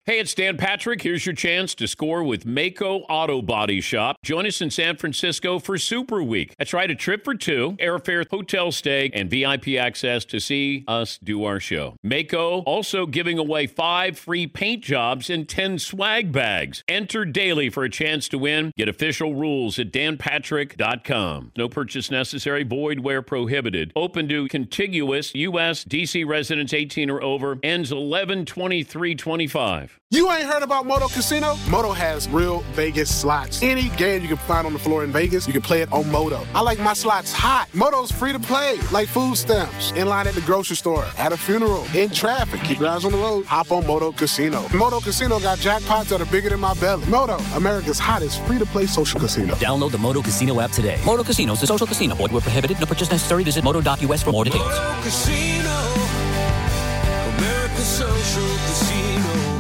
Hey, it's Dan Patrick. Here's your chance to score with Mako Auto Body Shop. Join us in San Francisco for Super Week. That's right, a trip for two, airfare, hotel stay, and VIP access to see us do our show. Mako also giving away 5 free paint jobs and 10 swag bags. Enter daily for a chance to win. Get official rules at danpatrick.com. No purchase necessary, void where prohibited. Open to contiguous U.S. D.C. residents 18 or over. Ends 11/23/25. You ain't heard about Moto Casino? Moto has real Vegas slots. Any game you can find on the floor in Vegas, you can play it on Moto. I like my slots hot. Moto's free to play, like food stamps. In line at the grocery store, at a funeral, in traffic. Keep your eyes on the road. Hop on Moto Casino. Moto Casino got jackpots that are bigger than my belly. Moto, America's hottest free-to-play social casino. Download the Moto Casino app today. Moto Casino is a social casino. Void where prohibited. No purchase necessary. Visit moto.us for more details. Moto Casino, America's social casino.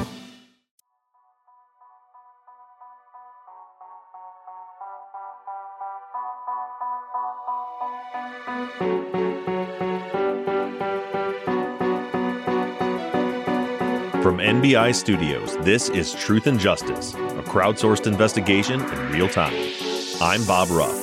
From NBI Studios, this is Truth and Justice, a crowdsourced investigation in real time. I'm Bob Ruff.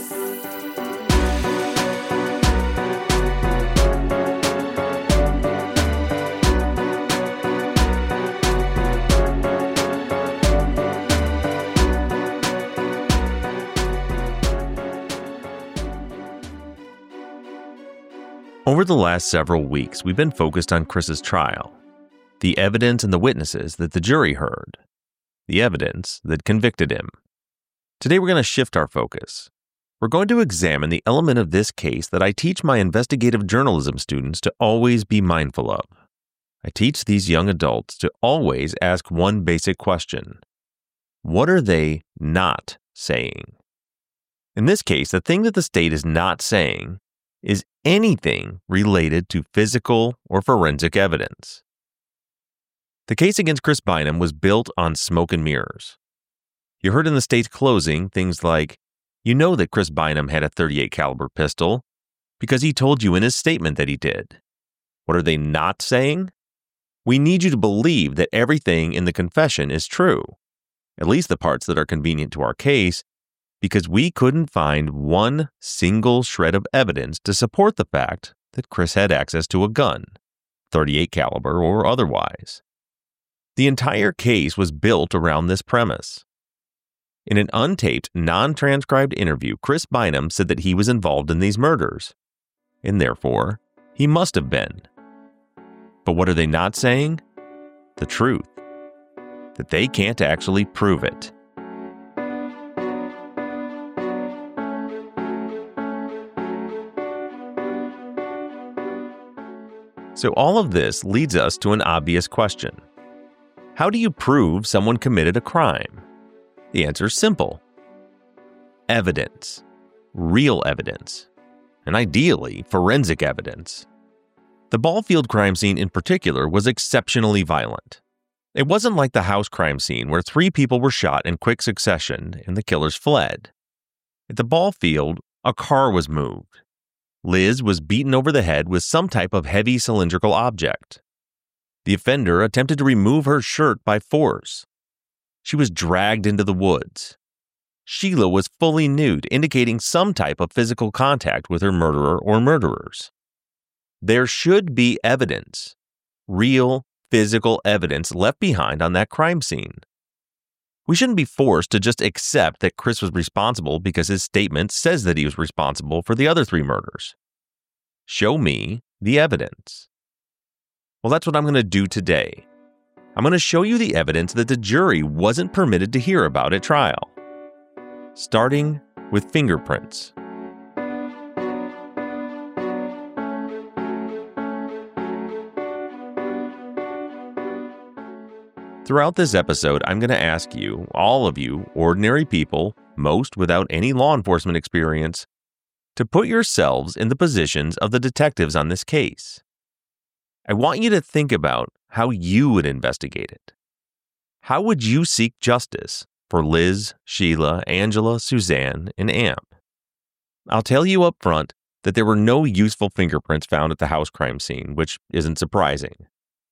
Over the last several weeks, we've been focused on Chris's trial, the evidence and the witnesses that the jury heard, the evidence that convicted him. Today we're going to shift our focus. We're going to examine the element of this case that I teach my investigative journalism students to always be mindful of. I teach these young adults to always ask one basic question. What are they not saying? In this case, the thing that the state is not saying is anything related to physical or forensic evidence. The case against Chris Bynum was built on smoke and mirrors. You heard in the state's closing things like, you know that Chris Bynum had a .38 caliber pistol because he told you in his statement that he did. What are they not saying? We need you to believe that everything in the confession is true, at least the parts that are convenient to our case, because we couldn't find one single shred of evidence to support the fact that Chris had access to a gun, .38 caliber or otherwise. The entire case was built around this premise. In an untaped, non-transcribed interview, Chris Bynum said that he was involved in these murders, and therefore, he must have been. But what are they not saying? The truth. That they can't actually prove it. So all of this leads us to an obvious question. How do you prove someone committed a crime? The answer is simple. Evidence. Real evidence. And ideally, forensic evidence. The Ballfield crime scene in particular was exceptionally violent. It wasn't like the house crime scene where 3 people were shot in quick succession and the killers fled. At the Ballfield, a car was moved. Liz was beaten over the head with some type of heavy cylindrical object. The offender attempted to remove her shirt by force. She was dragged into the woods. Sheila was fully nude, indicating some type of physical contact with her murderer or murderers. There should be evidence, real physical evidence left behind on that crime scene. We shouldn't be forced to just accept that Chris was responsible because his statement says that he was responsible for the other 3 murders. Show me the evidence. Well, that's what I'm going to do today. I'm going to show you the evidence that the jury wasn't permitted to hear about at trial. Starting with fingerprints. Throughout this episode, I'm going to ask you, all of you, ordinary people, most without any law enforcement experience, to put yourselves in the positions of the detectives on this case. I want you to think about how you would investigate it. How would you seek justice for Liz, Sheila, Angela, Suzanne, and Amp? I'll tell you up front that there were no useful fingerprints found at the house crime scene, which isn't surprising.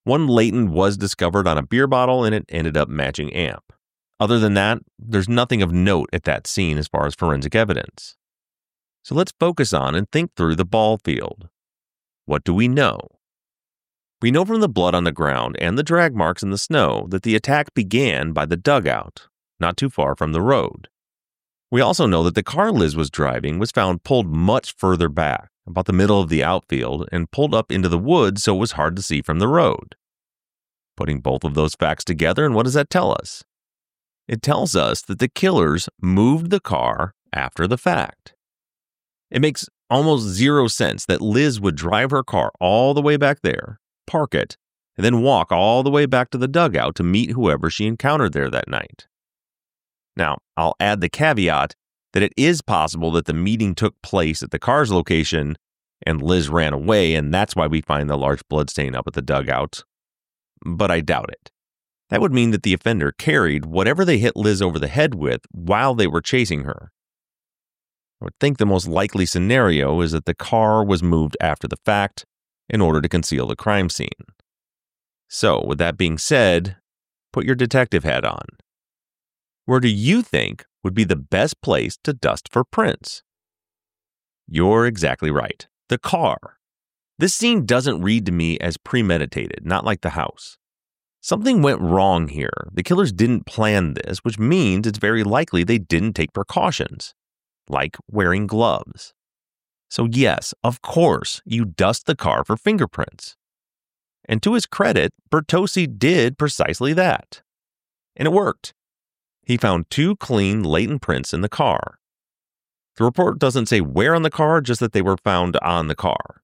One latent was discovered on a beer bottle, and it ended up matching Amp. Other than that, there's nothing of note at that scene as far as forensic evidence. So let's focus on and think through the ball field. What do we know? We know from the blood on the ground and the drag marks in the snow that the attack began by the dugout, not too far from the road. We also know that the car Liz was driving was found pulled much further back, about the middle of the outfield, and pulled up into the woods so it was hard to see from the road. Putting both of those facts together, and what does that tell us? It tells us that the killers moved the car after the fact. It makes almost zero sense that Liz would drive her car all the way back there, park it, and then walk all the way back to the dugout to meet whoever she encountered there that night. Now, I'll add the caveat that it is possible that the meeting took place at the car's location and Liz ran away, and that's why we find the large bloodstain up at the dugout. But I doubt it. That would mean that the offender carried whatever they hit Liz over the head with while they were chasing her. I would think the most likely scenario is that the car was moved after the fact in order to conceal the crime scene. So, with that being said, put your detective hat on. Where do you think would be the best place to dust for prints? You're exactly right. The car. This scene doesn't read to me as premeditated, not like the house. Something went wrong here. The killers didn't plan this, which means it's very likely they didn't take precautions, like wearing gloves. So yes, of course, you dust the car for fingerprints. And to his credit, Bertozzi did precisely that. And it worked. He found 2 clean, latent prints in the car. The report doesn't say where on the car, just that they were found on the car.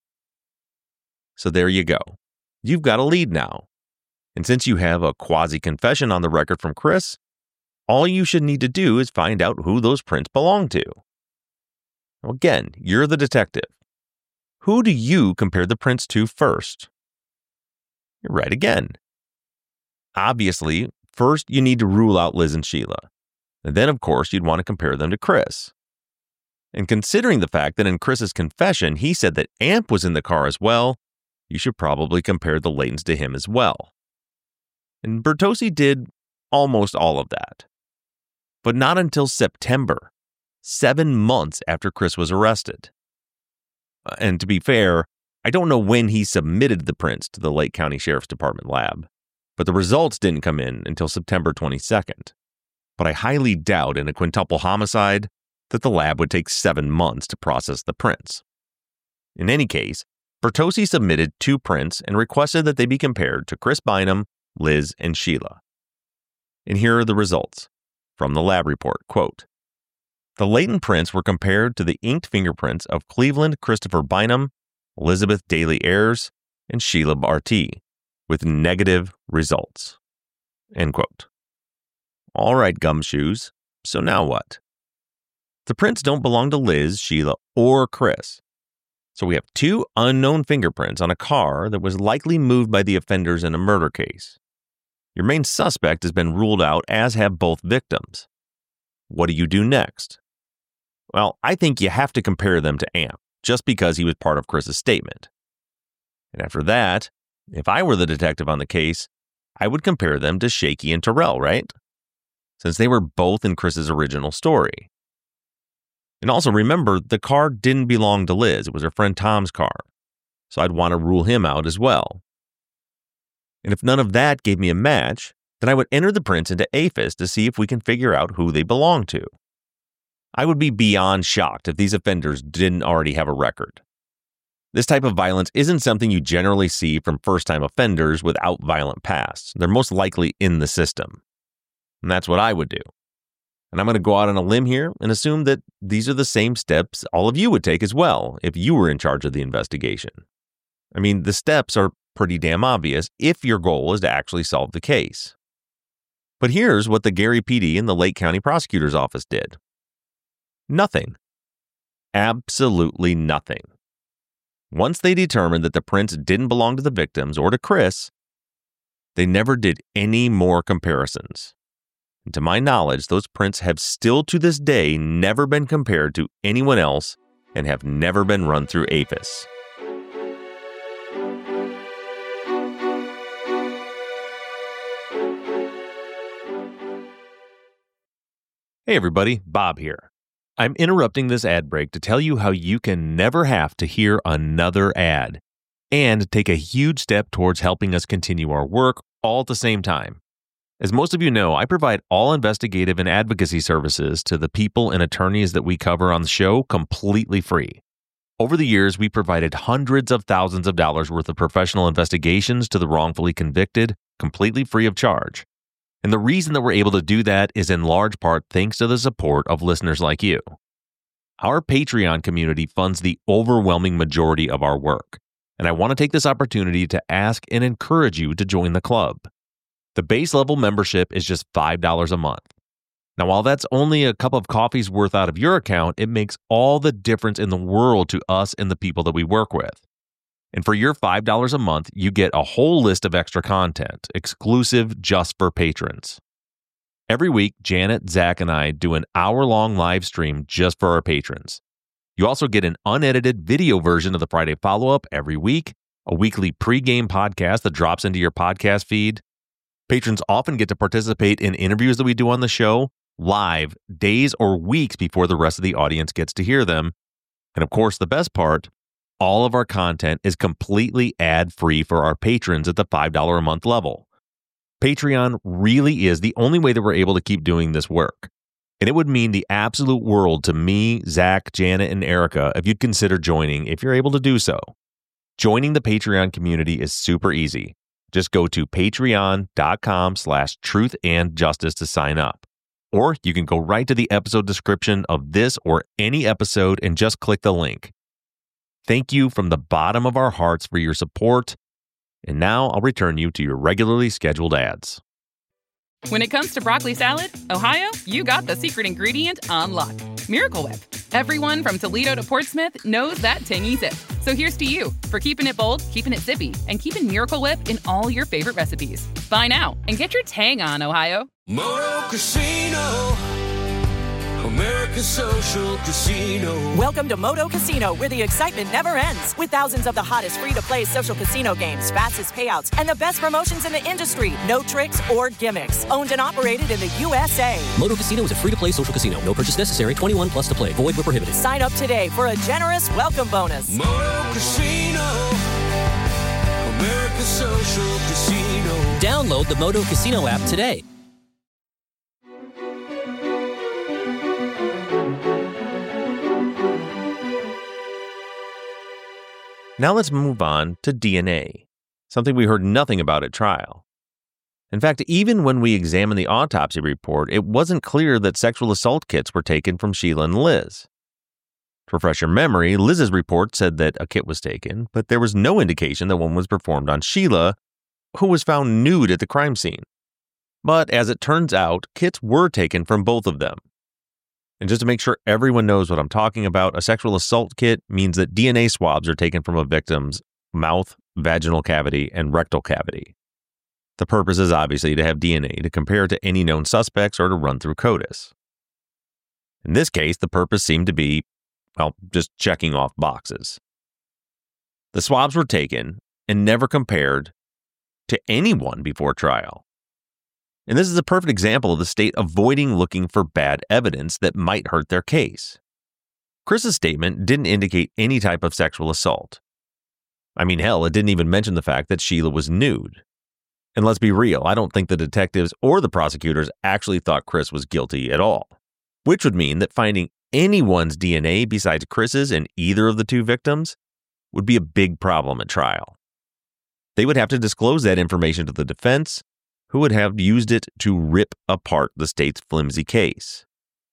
So there you go. You've got a lead now. And since you have a quasi-confession on the record from Chris, all you should need to do is find out who those prints belong to. Now again, you're the detective. Who do you compare the prints to first? You're right again. Obviously, first you need to rule out Liz and Sheila. And then, of course, you'd want to compare them to Chris. And considering the fact that in Chris's confession, he said that Amp was in the car as well, you should probably compare the latents to him as well. And Bertozzi did almost all of that. But not until September, 7 months after Chris was arrested. And to be fair, I don't know when he submitted the prints to the Lake County Sheriff's Department lab, but the results didn't come in until September 22nd. But I highly doubt in a quintuple homicide that the lab would take 7 months to process the prints. In any case, Bertozzi submitted 2 prints and requested that they be compared to Chris Bynum, Liz, and Sheila. And here are the results from the lab report. Quote, the latent prints were compared to the inked fingerprints of Cleveland Christopher Bynum, Elizabeth Daly Ayers, and Sheila Barty, with negative results. End quote. All right, gumshoes. So now what? The prints don't belong to Liz, Sheila, or Chris. So we have 2 unknown fingerprints on a car that was likely moved by the offenders in a murder case. Your main suspect has been ruled out, as have both victims. What do you do next? Well, I think you have to compare them to Amp, just because he was part of Chris's statement. And after that, if I were the detective on the case, I would compare them to Shaky and Terrell, right? Since they were both in Chris's original story. And also remember, the car didn't belong to Liz. It was her friend Tom's car. So I'd want to rule him out as well. And if none of that gave me a match, then I would enter the prints into APHIS to see if we can figure out who they belong to. I would be beyond shocked if these offenders didn't already have a record. This type of violence isn't something you generally see from first-time offenders without violent pasts. They're most likely in the system. And that's what I would do. And I'm going to go out on a limb here and assume that these are the same steps all of you would take as well if you were in charge of the investigation. I mean, the steps are pretty damn obvious if your goal is to actually solve the case. But here's what the Gary PD and the Lake County Prosecutor's Office did. Nothing. Absolutely nothing. Once they determined that the prints didn't belong to the victims or to Chris, they never did any more comparisons. And to my knowledge, those prints have still to this day never been compared to anyone else and have never been run through APHIS. Hey everybody, Bob here. I'm interrupting this ad break to tell you how you can never have to hear another ad and take a huge step towards helping us continue our work all at the same time. As most of you know, I provide all investigative and advocacy services to the people and attorneys that we cover on the show completely free. Over the years, we provided hundreds of thousands of dollars worth of professional investigations to the wrongfully convicted, completely free of charge. And the reason that we're able to do that is in large part thanks to the support of listeners like you. Our Patreon community funds the overwhelming majority of our work, and I want to take this opportunity to ask and encourage you to join the club. The base level membership is just $5 a month. Now, while that's only a cup of coffee's worth out of your account, it makes all the difference in the world to us and the people that we work with. And for your $5 a month, you get a whole list of extra content, exclusive just for patrons. Every week, Janet, Zach, and I do an hour-long live stream just for our patrons. You also get an unedited video version of the Friday follow-up every week, a weekly pre-game podcast that drops into your podcast feed. Patrons often get to participate in interviews that we do on the show, live, days or weeks before the rest of the audience gets to hear them. And of course, the best part, all of our content is completely ad-free for our patrons at the $5 a month level. Patreon really is the only way that we're able to keep doing this work. And it would mean the absolute world to me, Zach, Janet, and Erica if you'd consider joining if you're able to do so. Joining the Patreon community is super easy. Just go to patreon.com/truthandjustice to sign up. Or you can go right to the episode description of this or any episode and just click the link. Thank you from the bottom of our hearts for your support. And now I'll return you to your regularly scheduled ads. When it comes to broccoli salad, Ohio, you got the secret ingredient on lock. Miracle Whip. Everyone from Toledo to Portsmouth knows that tangy zip. So here's to you for keeping it bold, keeping it zippy, and keeping Miracle Whip in all your favorite recipes. Buy now and get your tang on, Ohio. Moto Casino, America's social casino. Welcome to Moto Casino, where the excitement never ends. With thousands of the hottest free-to-play social casino games, fastest payouts, and the best promotions in the industry. No tricks or gimmicks. Owned and operated in the USA. Moto Casino is a free-to-play social casino. No purchase necessary. 21 plus to play. Void where prohibited. Sign up today for a generous welcome bonus. Moto Casino, America's social casino. Download the Moto Casino app today. Now let's move on to DNA, something we heard nothing about at trial. In fact, even when we examined the autopsy report, it wasn't clear that sexual assault kits were taken from Sheila and Liz. To refresh your memory, Liz's report said that a kit was taken, but there was no indication that one was performed on Sheila, who was found nude at the crime scene. But as it turns out, kits were taken from both of them. And just to make sure everyone knows what I'm talking about, a sexual assault kit means that DNA swabs are taken from a victim's mouth, vaginal cavity, and rectal cavity. The purpose is obviously to have DNA to compare to any known suspects or to run through CODIS. In this case, the purpose seemed to be, well, just checking off boxes. The swabs were taken and never compared to anyone before trial. And this is a perfect example of the state avoiding looking for bad evidence that might hurt their case. Chris's statement didn't indicate any type of sexual assault. I mean, hell, it didn't even mention the fact that Sheila was nude. And let's be real, I don't think the detectives or the prosecutors actually thought Chris was guilty at all, which would mean that finding anyone's DNA besides Chris's in either of the two victims would be a big problem at trial. They would have to disclose that information to the defense, who would have used it to rip apart the state's flimsy case.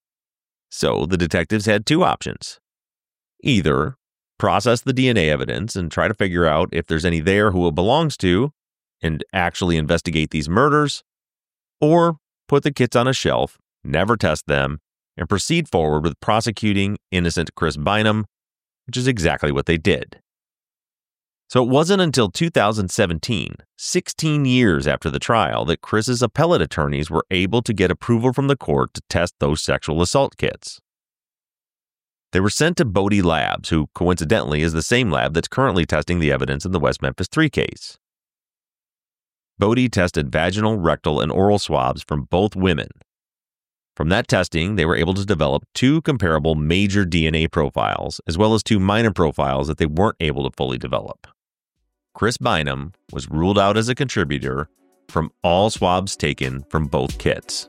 So the detectives had two options. Either process the DNA evidence and try to figure out if there's any there who it belongs to and actually investigate these murders, or put the kits on a shelf, never test them, and proceed forward with prosecuting innocent Chris Bynum, which is exactly what they did. So it wasn't until 2017, 16 years after the trial, that Chris's appellate attorneys were able to get approval from the court to test those sexual assault kits. They were sent to Bodie Labs, who coincidentally is the same lab that's currently testing the evidence in the West Memphis 3 case. Bodie tested vaginal, rectal, and oral swabs from both women. From that testing, they were able to develop 2 comparable major DNA profiles, as well as 2 minor profiles that they weren't able to fully develop. Chris Bynum was ruled out as a contributor from all swabs taken from both kits.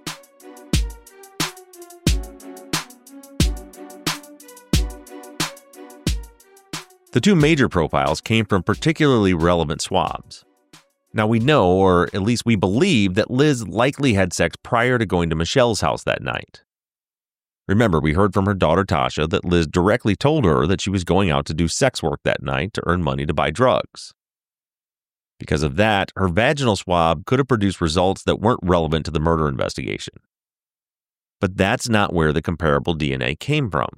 The 2 major profiles came from particularly relevant swabs. Now we know, or at least we believe, that Liz likely had sex prior to going to Michelle's house that night. Remember, we heard from her daughter Tasha that Liz directly told her that she was going out to do sex work that night to earn money to buy drugs. Because of that, her vaginal swab could have produced results that weren't relevant to the murder investigation. But that's not where the comparable DNA came from.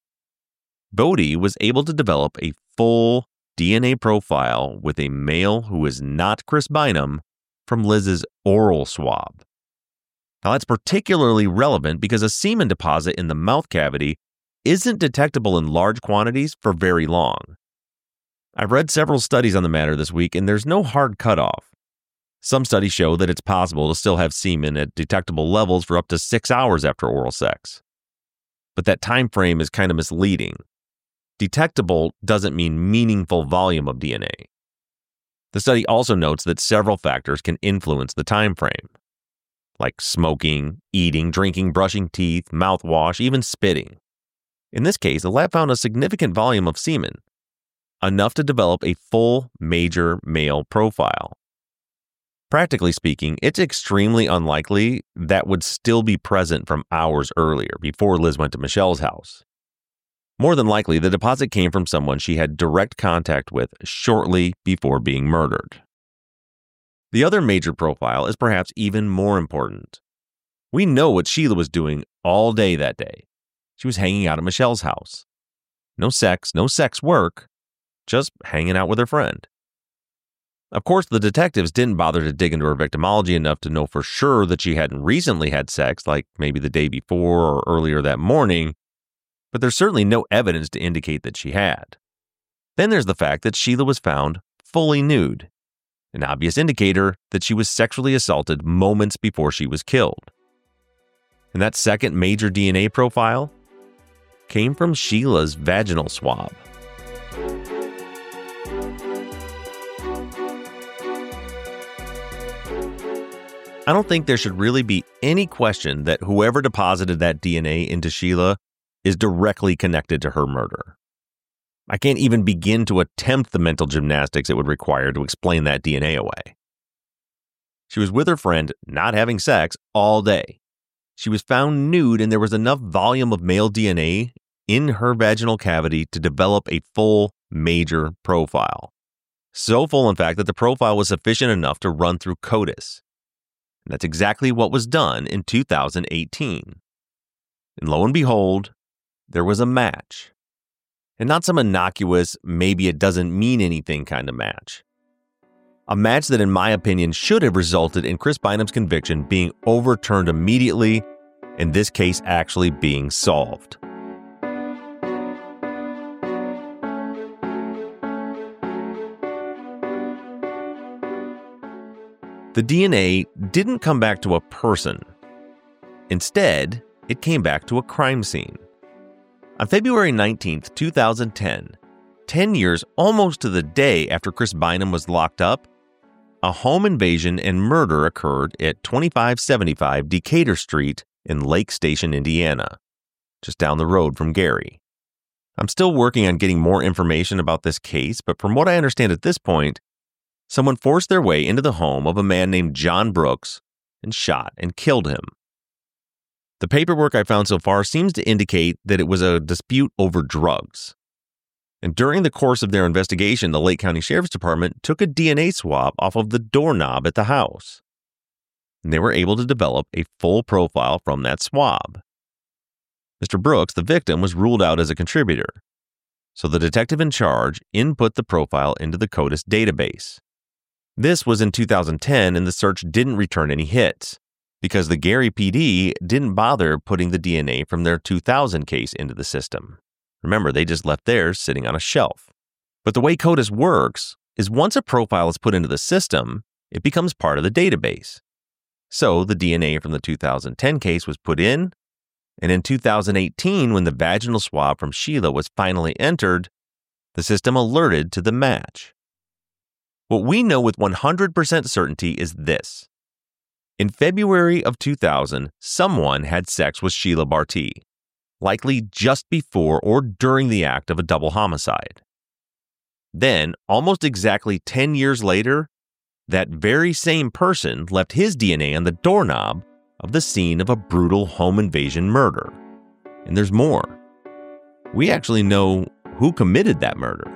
Bodie was able to develop a full DNA profile with a male who is not Chris Bynum from Liz's oral swab. Now that's particularly relevant because a semen deposit in the mouth cavity isn't detectable in large quantities for very long. I've read several studies on the matter this week, and there's no hard cutoff. Some studies show that it's possible to still have semen at detectable levels for up to 6 hours after oral sex. But that time frame is kind of misleading. Detectable doesn't mean meaningful volume of DNA. The study also notes that several factors can influence the time frame, like smoking, eating, drinking, brushing teeth, mouthwash, even spitting. In this case, the lab found a significant volume of semen, enough to develop a full major male profile. Practically speaking, it's extremely unlikely that would still be present from hours earlier, before Liz went to Michelle's house. More than likely, the deposit came from someone she had direct contact with shortly before being murdered. The other major profile is perhaps even more important. We know what Sheila was doing all day that day. She was hanging out at Michelle's house. No sex work, just hanging out with her friend. Of course, the detectives didn't bother to dig into her victimology enough to know for sure that she hadn't recently had sex, like maybe the day before or earlier that morning, but there's certainly no evidence to indicate that she had. Then there's the fact that Sheila was found fully nude, an obvious indicator that she was sexually assaulted moments before she was killed. And that second major DNA profile came from Sheila's vaginal swab. I don't think there should really be any question that whoever deposited that DNA into Sheila is directly connected to her murder. I can't even begin to attempt the mental gymnastics it would require to explain that DNA away. She was with her friend, not having sex, all day. She was found nude, and there was enough volume of male DNA in her vaginal cavity to develop a full major profile. So full, in fact, that the profile was sufficient enough to run through CODIS. And that's exactly what was done in 2018. And lo and behold, there was a match. And not some innocuous, maybe it doesn't mean anything kind of match. A match that, in my opinion, should have resulted in Chris Bynum's conviction being overturned immediately, and this case actually being solved. The DNA didn't come back to a person. Instead, it came back to a crime scene. On February 19th, 2010, 10 years almost to the day after Chris Bynum was locked up, a home invasion and murder occurred at 2575 Decatur Street in Lake Station, Indiana, just down the road from Gary. I'm still working on getting more information about this case, but from what I understand at this point, someone forced their way into the home of a man named John Brooks and shot and killed him. The paperwork I found so far seems to indicate that it was a dispute over drugs. And during the course of their investigation, the Lake County Sheriff's Department took a DNA swab off of the doorknob at the house. And they were able to develop a full profile from that swab. Mr. Brooks, the victim, was ruled out as a contributor. So the detective in charge input the profile into the CODIS database. This was in 2010, and the search didn't return any hits, because the Gary PD didn't bother putting the DNA from their 2000 case into the system. Remember, they just left theirs sitting on a shelf. But the way CODIS works is once a profile is put into the system, it becomes part of the database. So the DNA from the 2010 case was put in, And in 2018, when the vaginal swab from Sheila was finally entered, the system alerted to the match. What we know with 100% certainty is this. In February of 2000, someone had sex with Sheila Barty, likely just before or during the act of a double homicide. Then, almost exactly 10 years later, that very same person left his DNA on the doorknob of the scene of a brutal home invasion murder. And there's more. We actually know who committed that murder.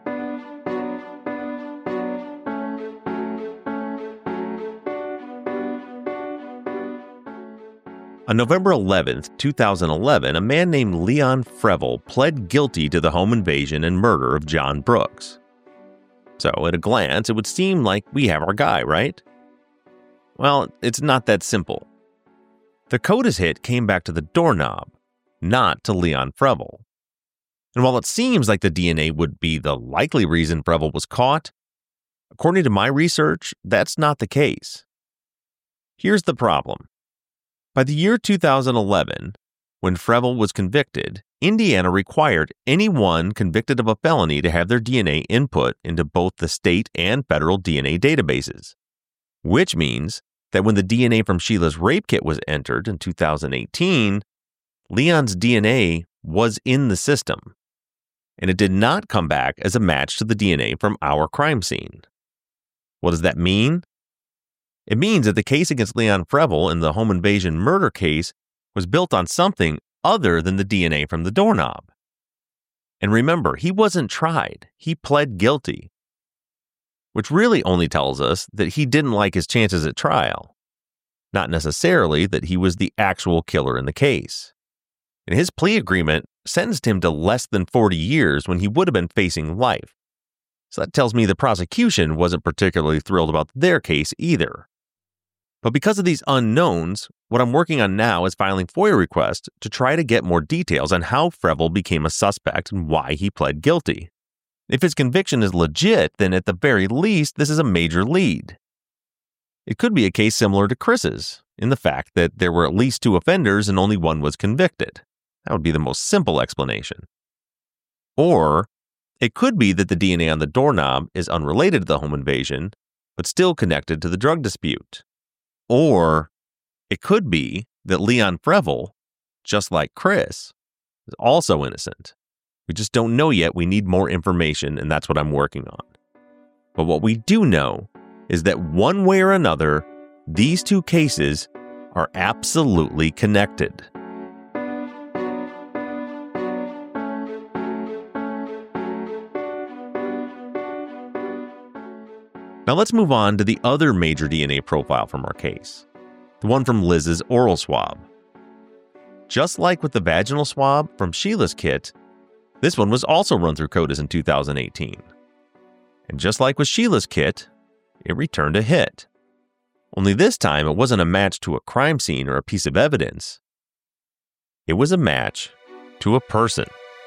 On November 11th, 2011, a man named Leon Freville pled guilty to the home invasion and murder of John Brooks. So, at a glance, it would seem like we have our guy, right? Well, it's not that simple. The CODIS hit came back to the doorknob, not to Leon Freville. And while it seems like the DNA would be the likely reason Freville was caught, according to my research, that's not the case. Here's the problem. By the year 2011, when Freville was convicted, Indiana required anyone convicted of a felony to have their DNA input into both the state and federal DNA databases, which means that when the DNA from Sheila's rape kit was entered in 2018, Leon's DNA was in the system, and it did not come back as a match to the DNA from our crime scene. What does that mean? It means that the case against Leon Freville in the home invasion murder case was built on something other than the DNA from the doorknob. And remember, he wasn't tried. He pled guilty, which really only tells us that he didn't like his chances at trial, not necessarily that he was the actual killer in the case. And his plea agreement sentenced him to less than 40 years when he would have been facing life. So that tells me the prosecution wasn't particularly thrilled about their case either. But because of these unknowns, what I'm working on now is filing FOIA requests to try to get more details on how Freville became a suspect and why he pled guilty. If his conviction is legit, then at the very least, this is a major lead. It could be a case similar to Chris's, in the fact that there were at least 2 offenders and only 1 was convicted. That would be the most simple explanation. Or it could be that the DNA on the doorknob is unrelated to the home invasion, but still connected to the drug dispute. Or it could be that Leon Freville, just like Chris, is also innocent. We just don't know yet. We need more information, and that's what I'm working on. But what we do know is that one way or another, these 2 cases are absolutely connected. Now let's move on to the other major DNA profile from our case, the one from Liz's oral swab. Just like with the vaginal swab from Sheila's kit, this one was also run through CODIS in 2018. And just like with Sheila's kit, it returned a hit. Only this time it wasn't a match to a crime scene or a piece of evidence. It was a match to a person.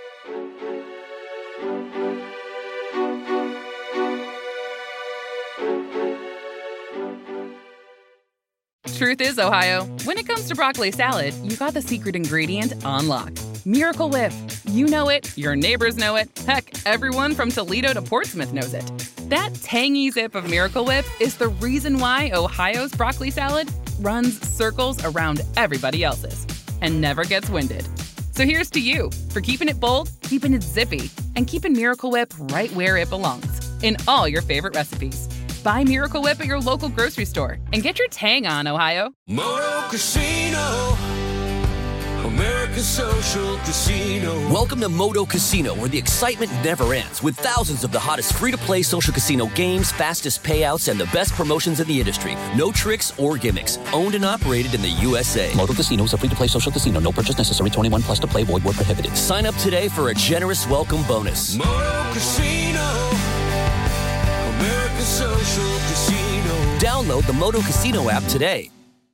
Truth is, Ohio, when it comes to broccoli salad, you got the secret ingredient on lock. Miracle Whip. You know it, your neighbors know it, heck, everyone from Toledo to Portsmouth knows it. That tangy zip of Miracle Whip is the reason why Ohio's broccoli salad runs circles around everybody else's and never gets winded. So here's to you for keeping it bold, keeping it zippy, and keeping Miracle Whip right where it belongs, in all your favorite recipes. Buy Miracle Whip at your local grocery store and get your tang on, Ohio. Moto Casino, America's social casino. Welcome to Moto Casino, where the excitement never ends, with thousands of the hottest free-to-play social casino games, fastest payouts, and the best promotions in the industry. No tricks or gimmicks. Owned and operated in the USA. Moto Casino is a free-to-play social casino. No purchase necessary. 21 plus to play. Void where prohibited. Sign up today for a generous welcome bonus. Moto Casino, America's social casino. Download the Moto Casino app today.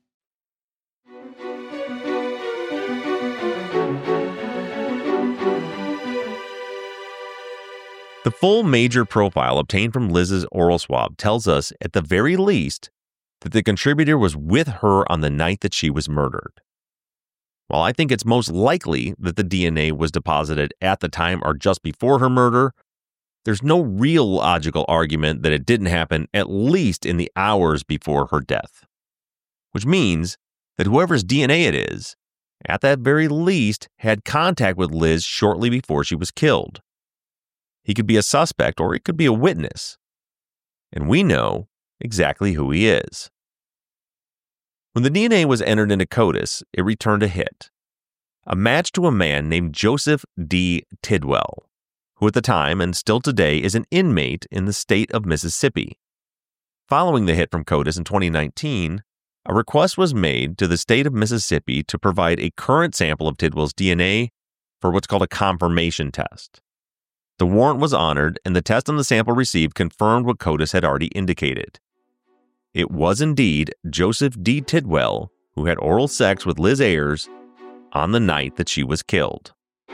The full major profile obtained from Liz's oral swab tells us, at the very least, that the contributor was with her on the night that she was murdered. While I think it's most likely that the DNA was deposited at the time or just before her murder, there's no real logical argument that it didn't happen at least in the hours before her death. Which means that whoever's DNA it is, at that very least, had contact with Liz shortly before she was killed. He could be a suspect or he could be a witness. And we know exactly who he is. When the DNA was entered into CODIS, it returned a hit. A match to a man named Joseph D. Tidwell, who at the time and still today is an inmate in the state of Mississippi. Following the hit from CODIS in 2019, a request was made to the state of Mississippi to provide a current sample of Tidwell's DNA for what's called a confirmation test. The warrant was honored, and the test on the sample received confirmed what CODIS had already indicated. It was indeed Joseph D. Tidwell who had oral sex with Liz Ayers on the night that she was killed.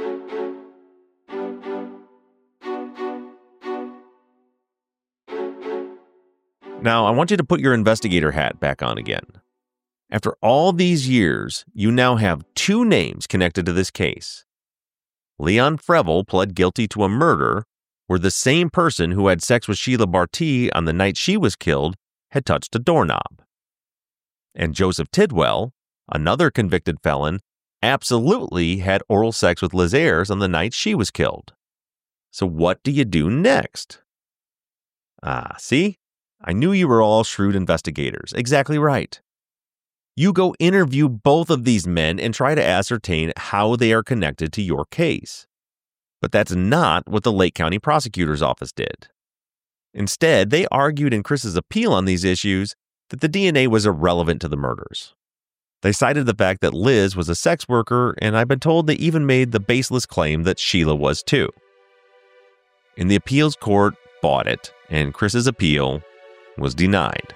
Now, I want you to put your investigator hat back on again. After all these years, you now have two names connected to this case. Leon Freville pled guilty to a murder where the same person who had sex with Sheila Barty on the night she was killed had touched a doorknob. And Joseph Tidwell, another convicted felon, absolutely had oral sex with Liz Ayers on the night she was killed. So what do you do next? See? I knew you were all shrewd investigators. Exactly right. You go interview both of these men and try to ascertain how they are connected to your case. But that's not what the Lake County Prosecutor's Office did. Instead, they argued in Chris's appeal on these issues that the DNA was irrelevant to the murders. They cited the fact that Liz was a sex worker, and I've been told they even made the baseless claim that Sheila was too. And the appeals court bought it, and Chris's appeal was denied.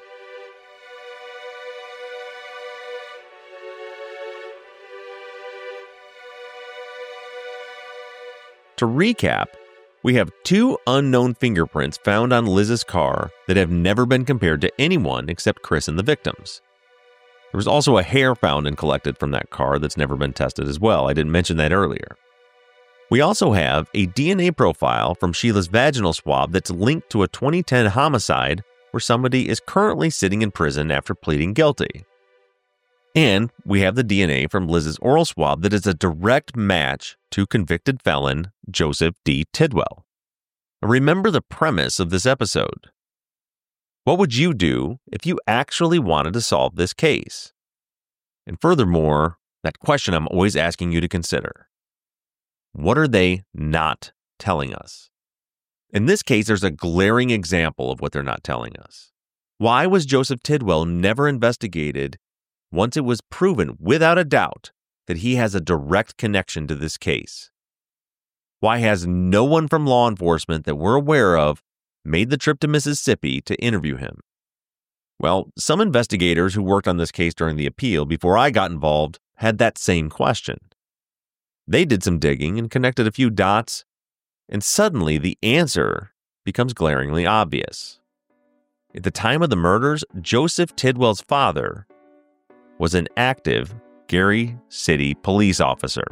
To recap, we have two unknown fingerprints found on Liz's car that have never been compared to anyone except Chris and the victims. There was also a hair found and collected from that car that's never been tested as well. I didn't mention that earlier. We also have a DNA profile from Sheila's vaginal swab that's linked to a 2010 homicide where somebody is currently sitting in prison after pleading guilty. And we have the DNA from Liz's oral swab that is a direct match to convicted felon Joseph D. Tidwell. Remember the premise of this episode. What would you do if you actually wanted to solve this case? And furthermore, that question I'm always asking you to consider. What are they not telling us? In this case, there's a glaring example of what they're not telling us. Why was Joseph Tidwell never investigated once it was proven without a doubt that he has a direct connection to this case? Why has no one from law enforcement that we're aware of made the trip to Mississippi to interview him? Well, some investigators who worked on this case during the appeal before I got involved had that same question. They did some digging and connected a few dots, and suddenly the answer becomes glaringly obvious. At the time of the murders, Joseph Tidwell's father was an active Gary City police officer.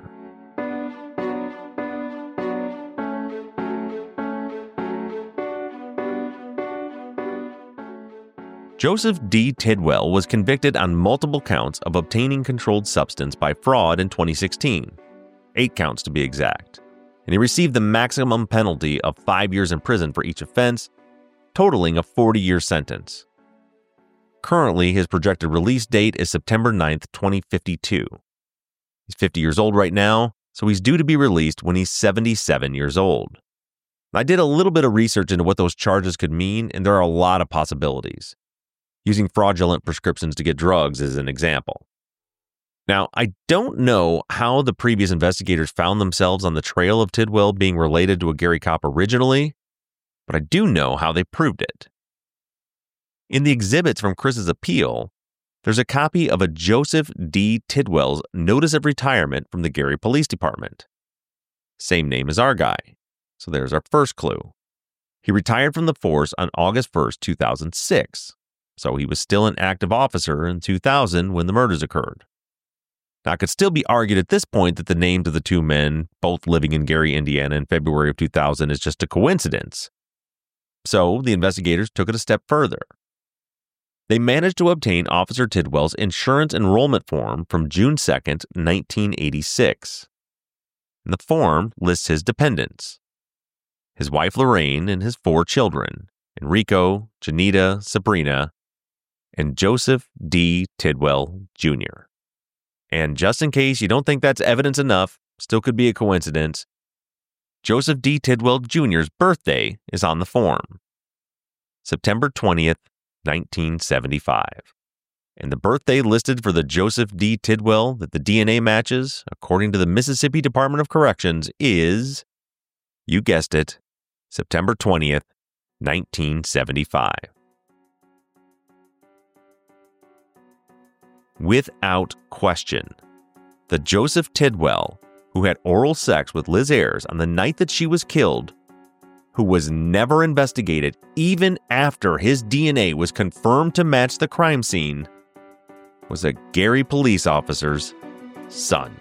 Joseph D. Tidwell was convicted on multiple counts of obtaining controlled substance by fraud in 2016, 8 counts to be exact, and he received the maximum penalty of 5 years in prison for each offense, totaling a 40-year sentence. Currently, his projected release date is September 9th, 2052. He's 50 years old right now, so he's due to be released when he's 77 years old. I did a little bit of research into what those charges could mean, and there are a lot of possibilities. Using fraudulent prescriptions to get drugs is an example. Now, I don't know how the previous investigators found themselves on the trail of Tidwell being related to a Gary cop originally, but I do know how they proved it. In the exhibits from Chris's appeal, there's a copy of a Joseph D. Tidwell's notice of retirement from the Gary Police Department. Same name as our guy, so there's our first clue. He retired from the force on August 1st, 2006, so he was still an active officer in 2000 when the murders occurred. Now, it could still be argued at this point that the names of the two men, both living in Gary, Indiana in February of 2000, is just a coincidence. So the investigators took it a step further. They managed to obtain Officer Tidwell's insurance enrollment form from June 2nd, 1986. And the form lists his dependents: his wife Lorraine and his 4 children, Enrico, Janita, Sabrina, and Joseph D. Tidwell, Jr. And just in case you don't think that's evidence enough, still could be a coincidence, Joseph D. Tidwell Jr.'s birthday is on the form, September 20th, 1975. And the birthday listed for the Joseph D. Tidwell that the DNA matches, according to the Mississippi Department of Corrections, is, you guessed it, September 20th, 1975. Without question, the Joseph Tidwell who had oral sex with Liz Ayers on the night that she was killed, who was never investigated even after his DNA was confirmed to match the crime scene, was a Gary police officer's son.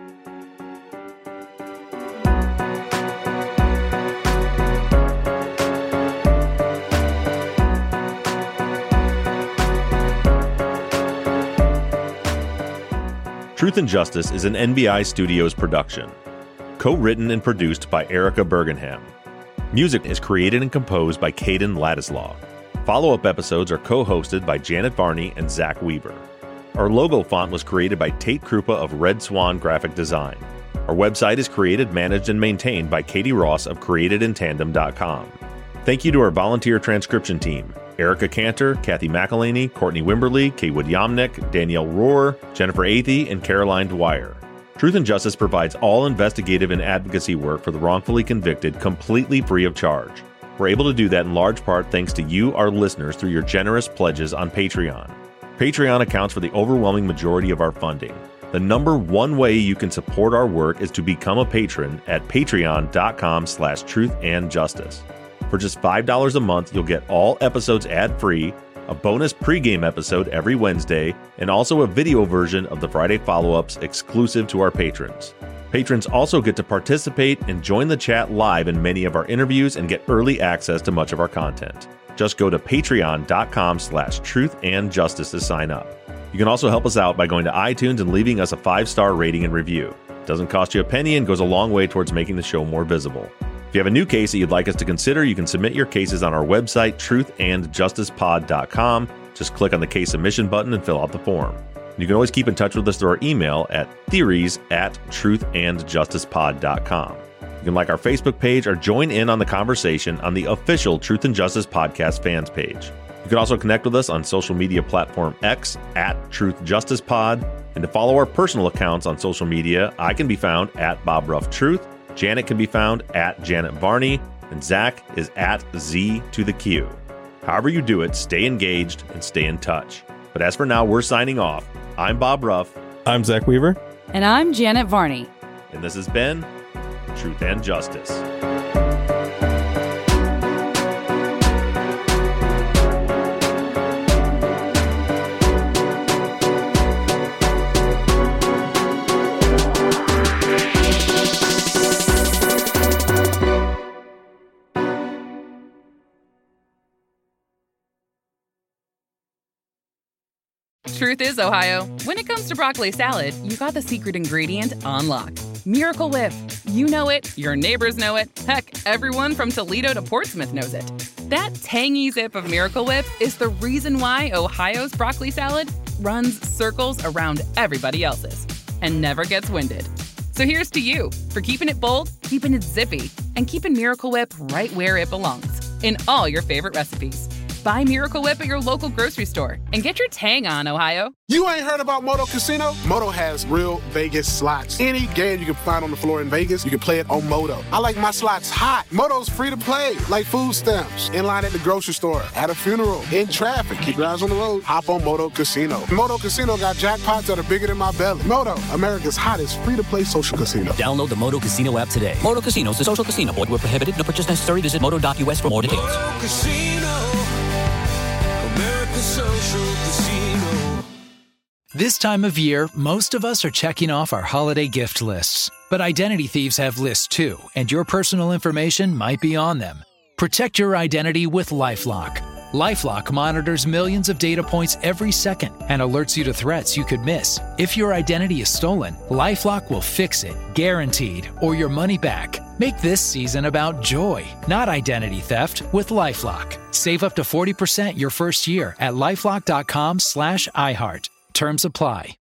Truth and Justice is an NBI Studios production. Co-written and produced by Erica Bergenham. Music is created and composed by Caden Ladislaw. Follow-up episodes are co-hosted by Janet Varney and Zach Weaver. Our logo font was created by Tate Krupa of Red Swan Graphic Design. Our website is created, managed, and maintained by Katie Ross of CreatedInTandem.com. Thank you to our volunteer transcription team: Erica Cantor, Kathy McElhaney, Courtney Wimberly, Kaywood Yomnick, Danielle Rohr, Jennifer Athey, and Caroline Dwyer. Truth and Justice provides all investigative and advocacy work for the wrongfully convicted completely free of charge. We're able to do that in large part thanks to you, our listeners, through your generous pledges on Patreon. Patreon accounts for the overwhelming majority of our funding. The number one way you can support our work is to become a patron at patreon.com/truthandjustice. For just $5 a month, you'll get all episodes ad-free, a bonus pregame episode every Wednesday, and also a video version of the Friday follow-ups exclusive to our patrons. Patrons also get to participate and join the chat live in many of our interviews and get early access to much of our content. Just go to patreon.com/truthandjustice to sign up. You can also help us out by going to iTunes and leaving us a 5-star rating and review. It doesn't cost you a penny and goes a long way towards making the show more visible. If you have a new case that you'd like us to consider, you can submit your cases on our website, truthandjusticepod.com. Just click on the case submission button and fill out the form. You can always keep in touch with us through our email at theories@truthandjusticepod.com. You can like our Facebook page or join in on the conversation on the official Truth and Justice Podcast fans page. You can also connect with us on social media platform X @TruthJusticePod. And to follow our personal accounts on social media, I can be found at BobRuffTruth. Janet can be found at Janet Varney, and Zach is at Z2TheQ. However you do it, stay engaged and stay in touch. But as for now, we're signing off. I'm Bob Ruff. I'm Zach Weaver. And I'm Janet Varney. And this has been Truth and Justice. Truth is, Ohio, when it comes to broccoli salad, you got the secret ingredient on lock. Miracle Whip. You know it, your neighbors know it, heck, everyone from Toledo to Portsmouth knows it. That tangy zip of Miracle Whip is the reason why Ohio's broccoli salad runs circles around everybody else's and never gets winded. So here's to you for keeping it bold, keeping it zippy, and keeping Miracle Whip right where it belongs, in all your favorite recipes. Buy Miracle Whip at your local grocery store and get your tang on, Ohio. You ain't heard about Moto Casino? Moto has real Vegas slots. Any game you can find on the floor in Vegas, you can play it on Moto. I like my slots hot. Moto's free to play, like food stamps, in line at the grocery store, at a funeral, in traffic. Keep your eyes on the road. Hop on Moto Casino. Moto Casino got jackpots that are bigger than my belly. Moto, America's hottest free-to-play social casino. Download the Moto Casino app today. Moto Casino is a social casino. Void where prohibited. No purchase necessary. Visit moto.us for more details. Moto Casino, America's social casino. This time of year, most of us are checking off our holiday gift lists. But identity thieves have lists too, and your personal information might be on them. Protect your identity with LifeLock. LifeLock monitors millions of data points every second and alerts you to threats you could miss. If your identity is stolen, LifeLock will fix it, guaranteed, or your money back. Make this season about joy, not identity theft, with LifeLock. Save up to 40% your first year at LifeLock.com/iHeart. Terms apply.